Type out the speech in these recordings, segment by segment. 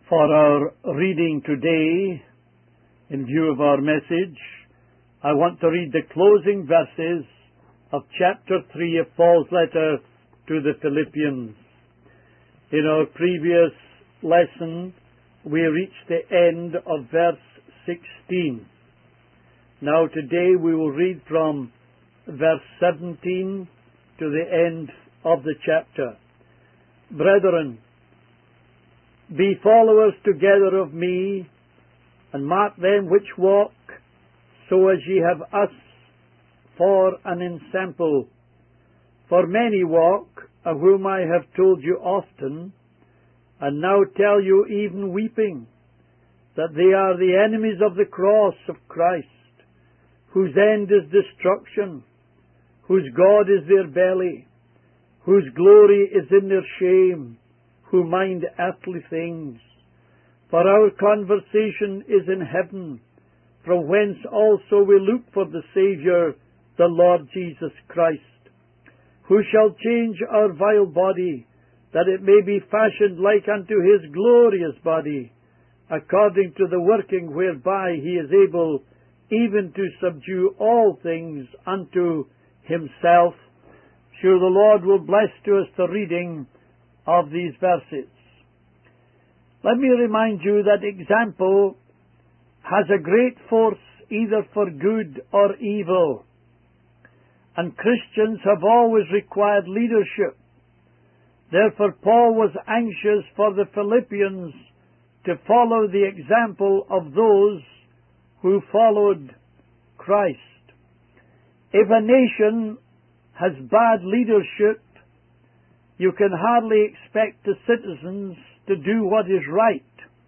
For our reading today, in view of our message, I want to read the closing verses of chapter 3 of Paul's letter to the Philippians. In our previous lesson, we reached the end of verse 16. Now today we will read from verse 17 to the end of the chapter. Brethren, be followers together of me, and mark them which walk, so as ye have us for an ensample. For many walk, of whom I have told you often, and now tell you even weeping, that they are the enemies of the cross of Christ, whose end is destruction, whose God is their belly, whose glory is in their shame, who mind earthly things. For our conversation is in heaven, from whence also we look for the Saviour, the Lord Jesus Christ, who shall change our vile body, that it may be fashioned like unto his glorious body, according to the working whereby he is able even to subdue all things unto himself. Sure, the Lord will bless to us the reading of these verses. Let me remind you that example has a great force either for good or evil, and Christians have always required leadership. Therefore, Paul was anxious for the Philippians to follow the example of those who followed Christ. If a nation has bad leadership, you can hardly expect the citizens to do what is right.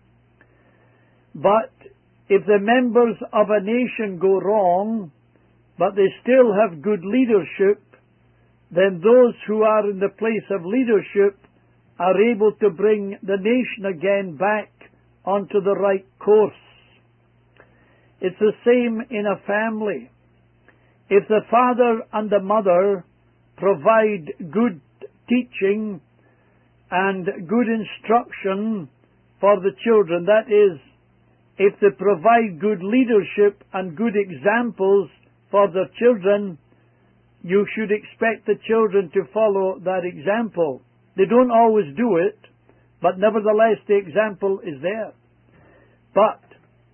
But if the members of a nation go wrong, but they still have good leadership, then those who are in the place of leadership are able to bring the nation again back onto the right course. It's the same in a family. If the father and the mother provide good teaching and good instruction for the children, that is, if they provide good leadership and good examples for their children, you should expect the children to follow that example. They don't always do it, but nevertheless the example is there. But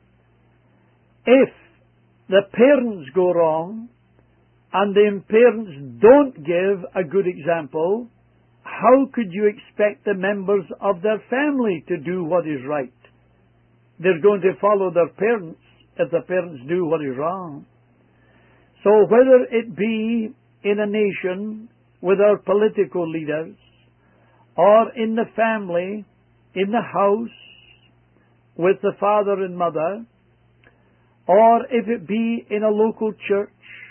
if the parents go wrong and the parents don't give a good example, how could you expect the members of their family to do what is right? They're going to follow their parents if the parents do what is wrong. So whether it be in a nation with our political leaders, or in the family, in the house, with the father and mother, or if it be in a local church,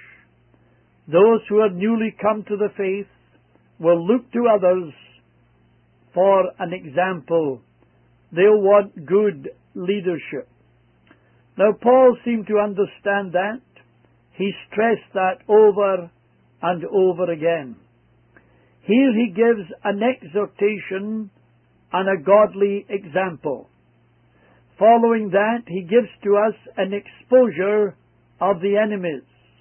those who have newly come to the faith will look to others for an example. They'll want good leadership. Now, Paul seemed to understand that. He stressed that over and over again. Here he gives an exhortation and a godly example. Following that, he gives to us an exposure of the enemies.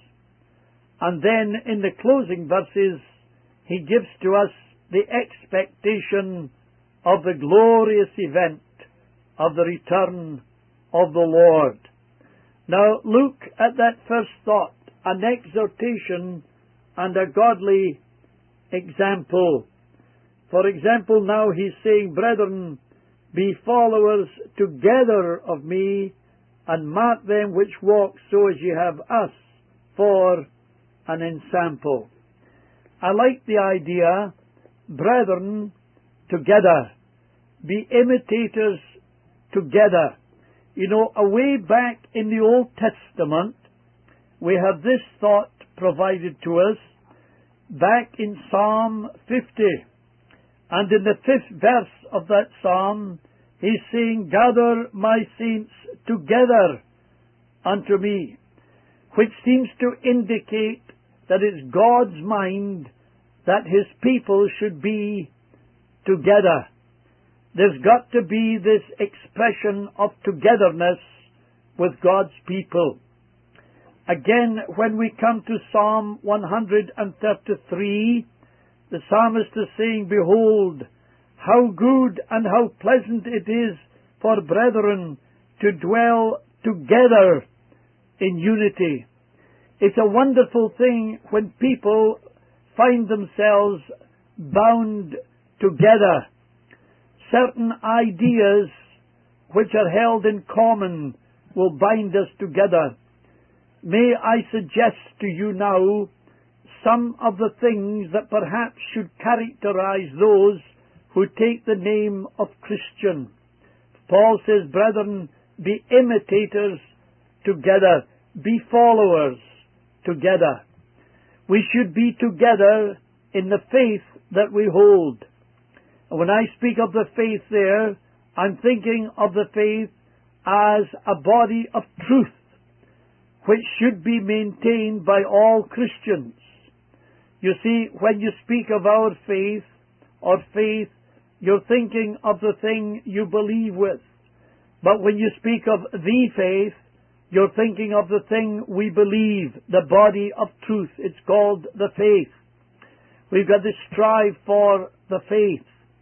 And then in the closing verses, he gives to us the expectation of the glorious event of the return of the Lord. Now look at that first thought, an exhortation and a godly example. For example, now he's saying, brethren, be followers together of me, and mark them which walk so as ye have us for an ensample. I like the idea, brethren, together. Be imitators together. You know, away back in the Old Testament, we have this thought provided to us back in Psalm 50. And in the 5th verse of that psalm, he's saying, gather my saints together unto me, which seems to indicate that it's God's mind that his people should be together. There's got to be this expression of togetherness with God's people. Again, when we come to Psalm 133, the psalmist is saying, "Behold, how good and how pleasant it is for brethren to dwell together in unity." It's a wonderful thing when people find themselves bound together. Certain ideas which are held in common will bind us together. May I suggest to you now some of the things that perhaps should characterize those who take the name of Christian. Paul says, "Brethren, be imitators together, be followers together." We should be together in the faith that we hold. And when I speak of the faith there, I'm thinking of the faith as a body of truth, which should be maintained by all Christians. You see, when you speak of our faith or faith, you're thinking of the thing you believe with. But when you speak of the faith, you're thinking of the thing we believe, the body of truth. It's called the faith. We've got to strive for the faith.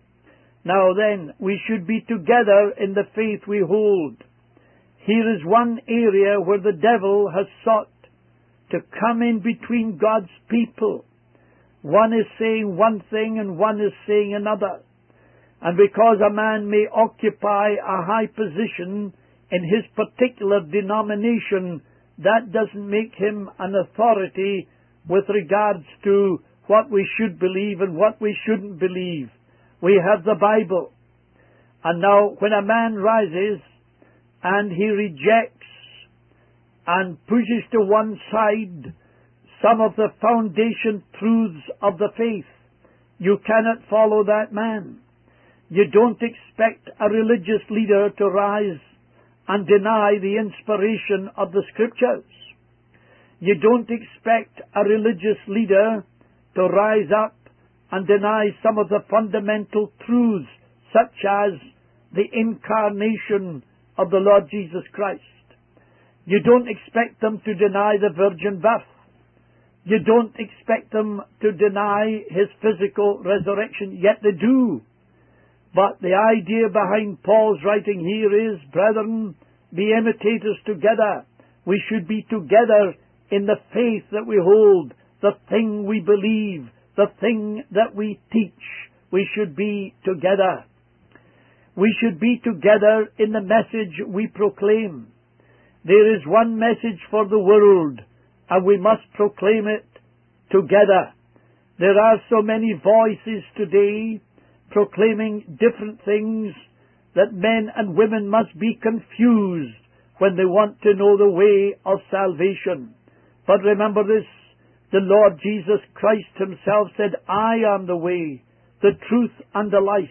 Now then, we should be together in the faith we hold. Here is one area where the devil has sought to come in between God's people. One is saying one thing and one is saying another. And because a man may occupy a high position in his particular denomination, that doesn't make him an authority with regards to what we should believe and what we shouldn't believe. We have the Bible. And now when a man rises and he rejects and pushes to one side some of the foundation truths of the faith, you cannot follow that man. You don't expect a religious leader to rise and deny the inspiration of the Scriptures. You don't expect a religious leader to rise up and deny some of the fundamental truths, such as the incarnation of the Lord Jesus Christ. You don't expect them to deny the virgin birth. You don't expect them to deny His physical resurrection, yet they do. But the idea behind Paul's writing here is, brethren, be imitators together. We should be together in the faith that we hold, the thing we believe, the thing that we teach. We should be together. We should be together in the message we proclaim. There is one message for the world, and we must proclaim it together. There are so many voices today proclaiming different things that men and women must be confused when they want to know the way of salvation. But remember this, the Lord Jesus Christ Himself said, "I am the way, the truth, and the life.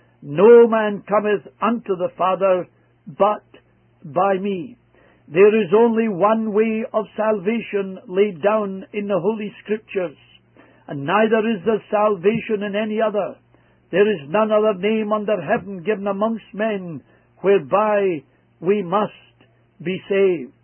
No man cometh unto the Father but by me." There is only one way of salvation laid down in the Holy Scriptures, and neither is there salvation in any other. There is none other name under heaven given amongst men whereby we must be saved.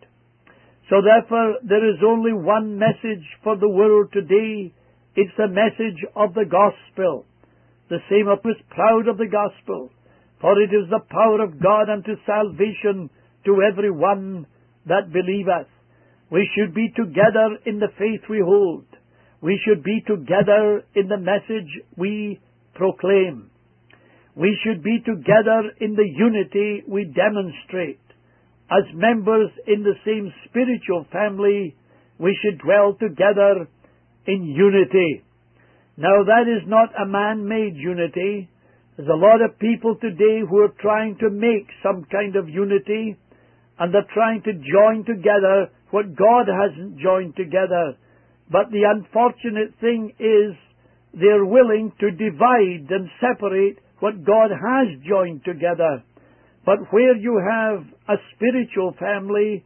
So therefore, there is only one message for the world today. It's the message of the gospel. The same was proud of the gospel, for it is the power of God unto salvation to every one that believeth. We should be together in the faith we hold. We should be together in the message we proclaim. We should be together in the unity we demonstrate. As members in the same spiritual family, we should dwell together in unity. Now that is not a man-made unity. There's a lot of people today who are trying to make some kind of unity, and they're trying to join together what God hasn't joined together. But the unfortunate thing is they're willing to divide and separate what God has joined together. But where you have a spiritual family,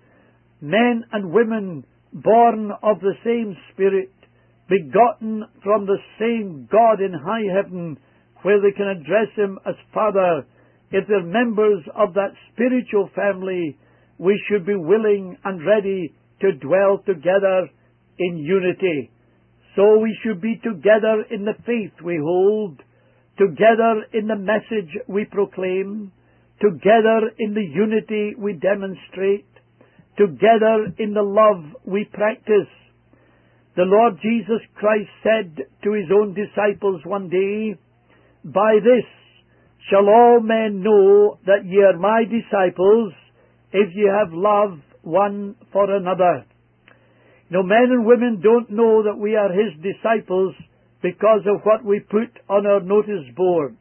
men and women born of the same Spirit, begotten from the same God in high heaven, where they can address Him as Father, if they're members of that spiritual family, we should be willing and ready to dwell together in unity. So we should be together in the faith we hold, together in the message we proclaim, together in the unity we demonstrate, together in the love we practice. The Lord Jesus Christ said to his own disciples one day, "By this shall all men know that ye are my disciples, if ye have love one for another." Now, men and women don't know that we are his disciples because of what we put on our notice board.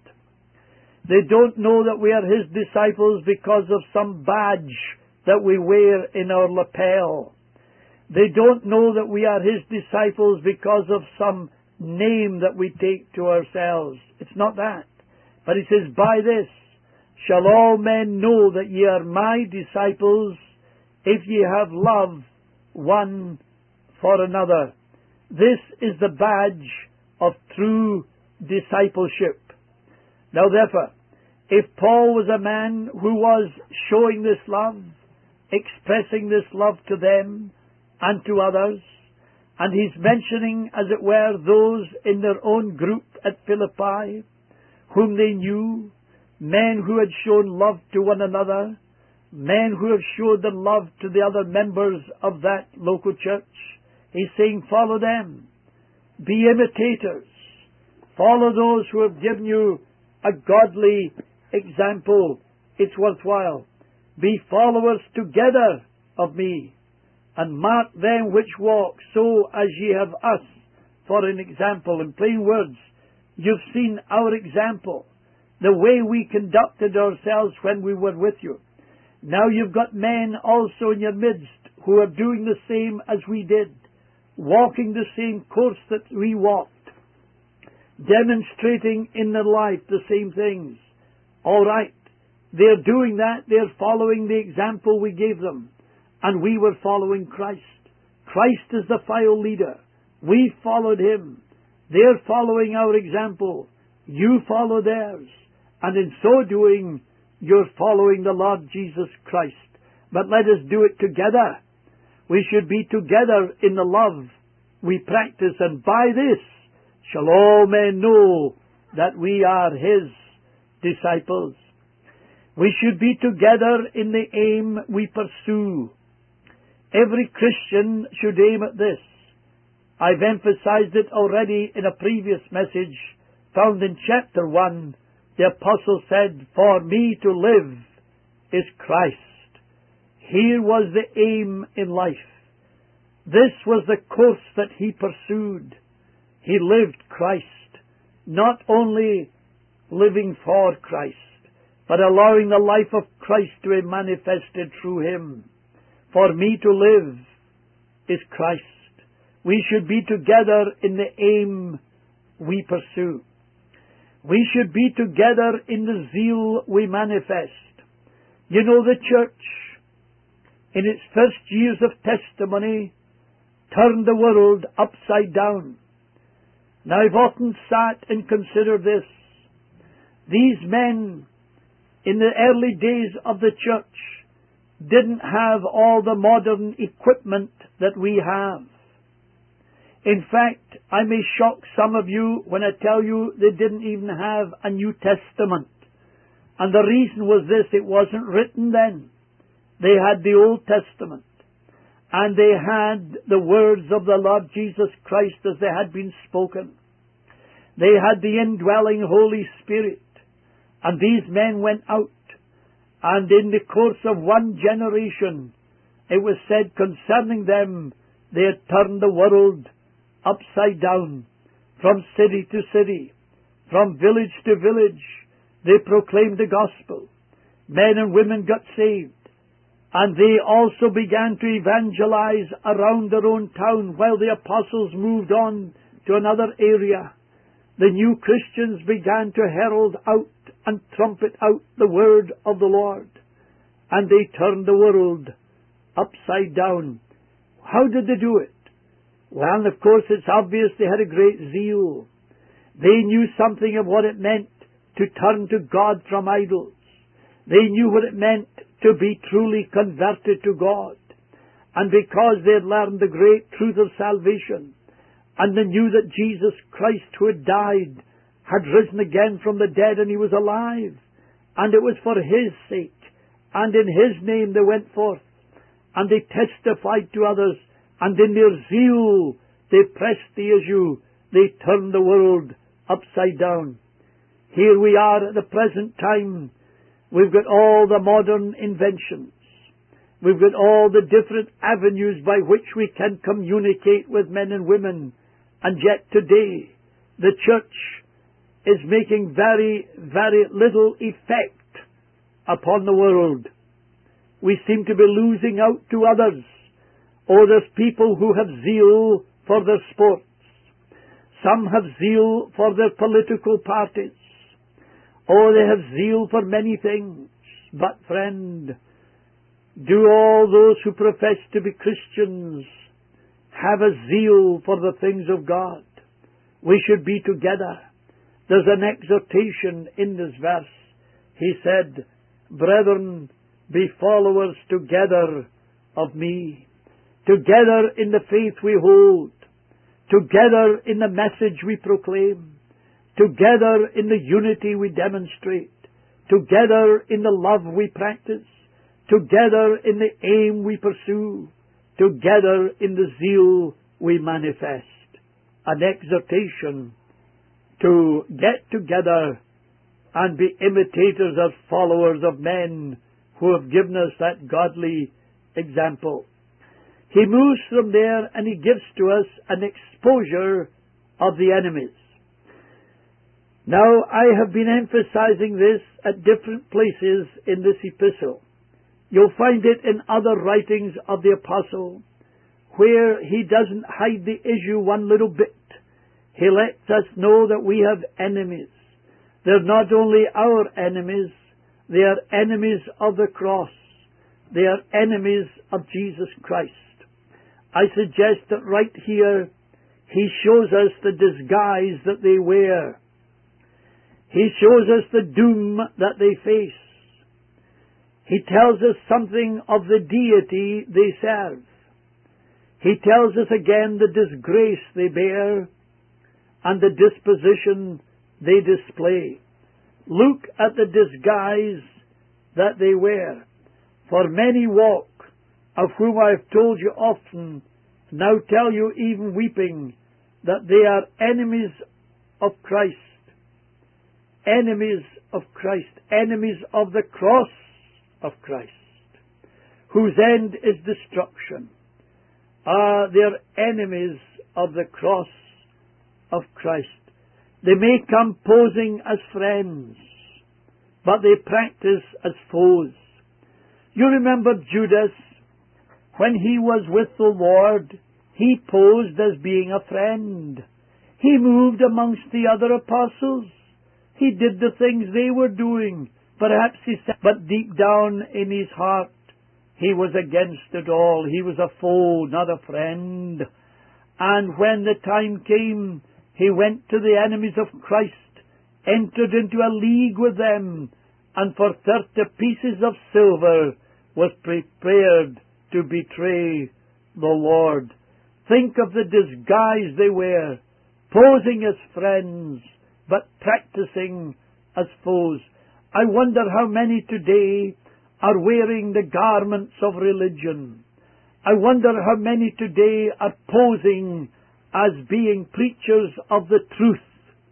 They don't know that we are his disciples because of some badge that we wear in our lapel. They don't know that we are his disciples because of some name that we take to ourselves. It's not that. But he says, "By this shall all men know that ye are my disciples, if ye have love one for another." This is the badge of true discipleship. Now therefore, if Paul was a man who was showing this love, expressing this love to them and to others, and he's mentioning, as it were, those in their own group at Philippi, whom they knew, men who had shown love to one another, men who have showed the love to the other members of that local church, he's saying, follow them. Be imitators. Follow those who have given you a godly example. It's worthwhile. Be followers together of me, and mark them which walk so as ye have us for an example. In plain words, you've seen our example, the way we conducted ourselves when we were with you. Now you've got men also in your midst who are doing the same as we did, walking the same course that we walked, demonstrating in their life the same things. All right, they're doing that, they're following the example we gave them, and we were following Christ. Christ is the file leader. We followed him. They're following our example. You follow theirs. And in so doing, you're following the Lord Jesus Christ. But let us do it together. We should be together in the love we practice, and by this shall all men know that we are his disciples. We should be together in the aim we pursue. Every Christian should aim at this. I've emphasized it already in a previous message found in chapter 1. The apostle said, "For me to live is Christ." Here was the aim in life. This was the course that he pursued. He lived Christ, not only living for Christ, but allowing the life of Christ to be manifested through him. For me to live is Christ. We should be together in the aim we pursue. We should be together in the zeal we manifest. You know, the church, in its first years of testimony, turned the world upside down. Now, I've often sat and considered this. These men, in the early days of the church, didn't have all the modern equipment that we have. In fact, I may shock some of you when I tell you they didn't even have a New Testament. And the reason was this: it wasn't written then. They had the Old Testament. And they had the words of the Lord Jesus Christ as they had been spoken. They had the indwelling Holy Spirit. And these men went out. And in the course of one generation, it was said concerning them, they had turned the world upside down, from city to city, from village to village. They proclaimed the gospel. Men and women got saved. And they also began to evangelize around their own town while the apostles moved on to another area. The new Christians began to herald out and trumpet out the word of the Lord. And they turned the world upside down. How did they do it? Well, of course, it's obvious they had a great zeal. They knew something of what it meant to turn to God from idols. They knew what it meant to be truly converted to God. And because they had learned the great truth of salvation, and they knew that Jesus Christ, who had died, had risen again from the dead, and He was alive, and it was for His sake, and in His name they went forth, and they testified to others, and in their zeal they pressed the issue, they turned the world upside down. Here we are at the present time. We've got all the modern inventions. We've got all the different avenues by which we can communicate with men and women. And yet today, the church is making very, very little effect upon the world. We seem to be losing out to others. Oh, there's people who have zeal for their sports. Some have zeal for their political parties. Oh, they have zeal for many things. But, friend, do all those who profess to be Christians have a zeal for the things of God? We should be together. There's an exhortation in this verse. He said, "Brethren, be followers together of me." Together in the faith we hold. Together in the message we proclaim. Together in the unity we demonstrate. Together in the love we practice. Together in the aim we pursue. Together in the zeal we manifest. An exhortation to get together and be imitators or followers of men who have given us that godly example. He moves from there and he gives to us an exposure of the enemies. Now, I have been emphasizing this at different places in this epistle. You'll find it in other writings of the apostle, where he doesn't hide the issue one little bit. He lets us know that we have enemies. They're not only our enemies, they are enemies of the cross. They are enemies of Jesus Christ. I suggest that right here, he shows us the disguise that they wear. He shows us the doom that they face. He tells us something of the deity they serve. He tells us again the disgrace they bear and the disposition they display. Look at the disguise that they wear. For many walk, of whom I have told you often, now tell you even weeping, that they are enemies of Christ. Enemies of Christ. Enemies of the cross of Christ, whose end is destruction. They're enemies of the cross of Christ. They may come posing as friends, but they practice as foes. You remember Judas, when he was with the Lord, he posed as being a friend. He moved amongst the other apostles. He did the things they were doing. Perhaps he said, but deep down in his heart, he was against it all. He was a foe, not a friend. And when the time came, he went to the enemies of Christ, entered into a league with them, and for 30 pieces of silver was prepared to betray the Lord. Think of the disguise they wear, posing as friends, but practicing as foes. I wonder how many today are wearing the garments of religion. I wonder how many today are posing as being preachers of the truth.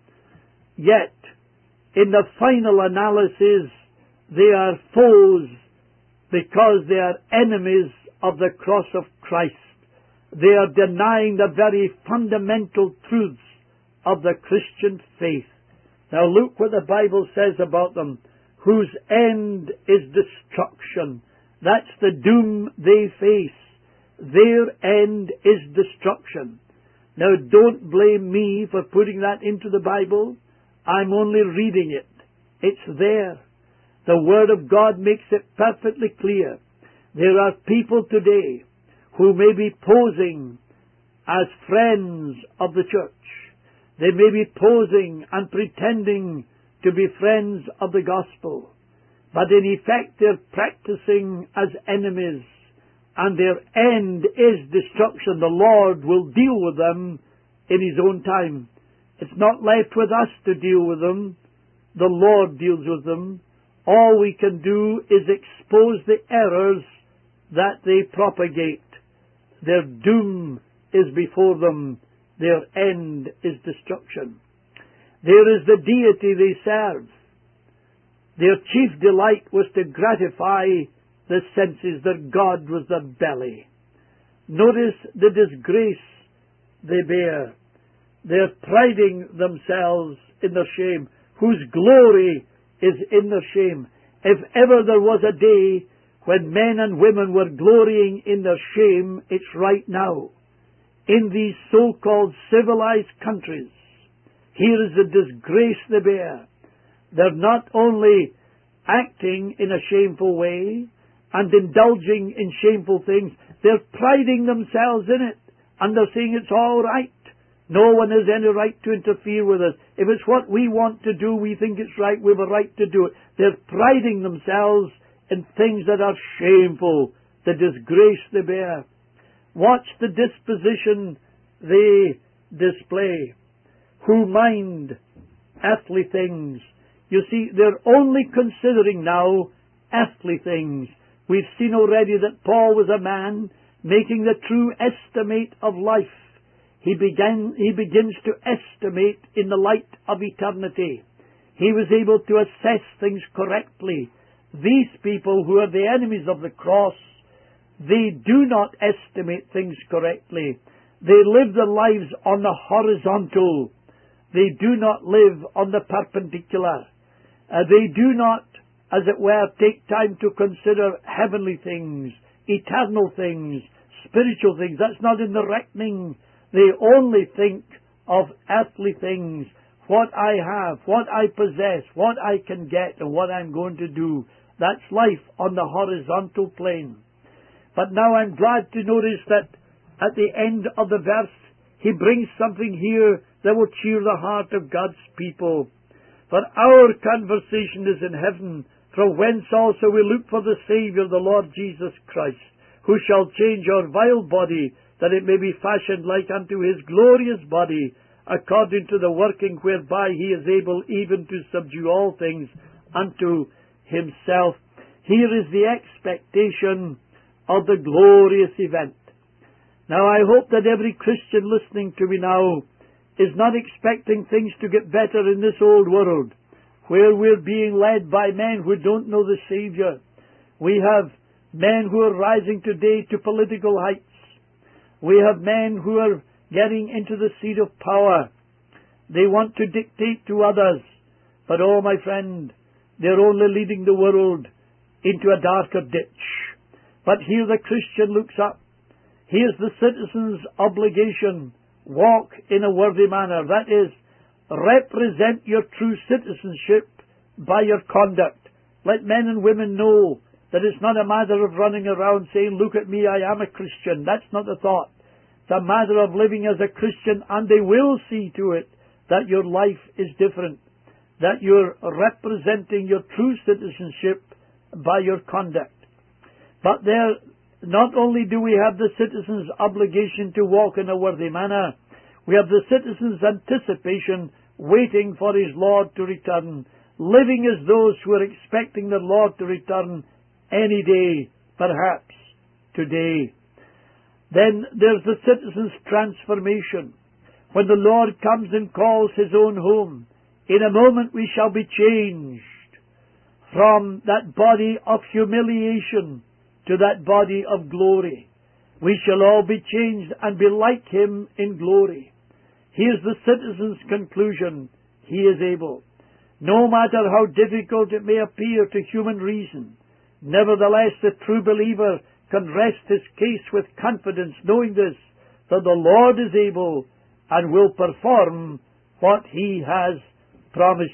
Yet, in the final analysis, they are foes because they are enemies of the cross of Christ. They are denying the very fundamental truths of the Christian faith. Now look what the Bible says about them. Whose end is destruction. That's the doom they face. Their end is destruction. Now don't blame me for putting that into the Bible. I'm only reading it. It's there. The Word of God makes it perfectly clear. There are people today who may be posing as friends of the church. They may be posing and pretending to be friends of the gospel. but in effect they're practicing as enemies, and their end is destruction. The Lord will deal with them in His own time. It's not left with us to deal with them. The Lord deals with them. All we can do is expose the errors that they propagate. Their doom is before them. Their end is destruction. There is the deity they serve. Their chief delight was to gratify the senses. Their God was their belly. Notice the disgrace they bear. They're priding themselves in their shame, whose glory is in their shame. If ever there was a day when men and women were glorying in their shame, it's right now. In these so-called civilized countries, here is the disgrace they bear. They're not only acting in a shameful way and indulging in shameful things, they're priding themselves in it, and they're saying it's all right. No one has any right to interfere with us. If it's what we want to do, we think it's right, we have a right to do it. They're priding themselves in things that are shameful, the disgrace they bear. Watch the disposition they display, who mind earthly things. You see, they're only considering now earthly things. We've seen already that Paul was a man making the true estimate of life. He begins to estimate in the light of eternity. He was able to assess things correctly. These people who are the enemies of the cross, they do not estimate things correctly. They live their lives on the horizontal. They do not live on the perpendicular. They do not, as it were, take time to consider heavenly things, eternal things, spiritual things. That's not in the reckoning. They only think of earthly things, what I have, what I possess, what I can get, and what I'm going to do. That's life on the horizontal plane. But now I'm glad to notice that at the end of the verse, he brings something here that will cheer the heart of God's people. For our conversation is in heaven, from whence also we look for the Saviour, the Lord Jesus Christ, who shall change our vile body, that it may be fashioned like unto his glorious body, according to the working whereby he is able even to subdue all things unto himself. Here is the expectation of the glorious event. Now I hope that every Christian listening to me now is not expecting things to get better in this old world, where we're being led by men who don't know the Saviour. We have men who are rising today to political heights. We have men who are getting into the seat of power. They want to dictate to others. But oh, my friend, they're only leading the world into a darker ditch. But here the Christian looks up. Here's the citizen's obligation. Walk in a worthy manner. That is, represent your true citizenship by your conduct. Let men and women know that it's not a matter of running around saying, look at me, I am a Christian. That's not the thought. It's a matter of living as a Christian, and they will see to it that your life is different, that you're representing your true citizenship by your conduct. But there, not only do we have the citizen's obligation to walk in a worthy manner, we have the citizen's anticipation, waiting for his Lord to return, living as those who are expecting the Lord to return any day, perhaps today. Then there's the citizen's transformation. When the Lord comes and calls his own home, in a moment we shall be changed from that body of humiliation to that body of glory. We shall all be changed and be like him in glory. Here's the citizen's conclusion. He is able. No matter how difficult it may appear to human reason, nevertheless the true believer can rest his case with confidence, knowing this, that the Lord is able and will perform what he has promised.